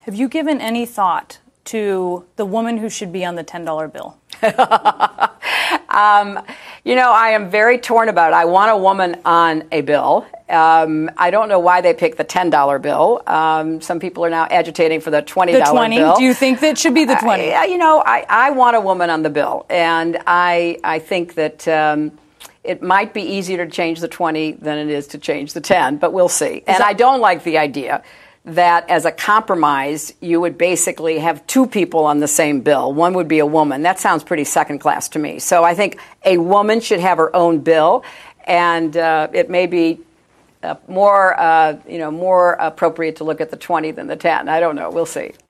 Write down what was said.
Have you given any thought to the woman who should be on the $10 bill? I am very torn about it. I want a woman on a bill. I don't know why they picked the $10 bill. Some people are now agitating for the $20 bill. Do you think that should be the 20? I want a woman on the bill. And I think that it might be easier to change the 20 than it is to change the 10, but we'll see. And I don't like the idea that as a compromise, you would basically have two people on the same bill. One would be a woman. That sounds pretty second class to me. So I think a woman should have her own bill, and it may be more appropriate to look at the 20 than the 10. I don't know. We'll see.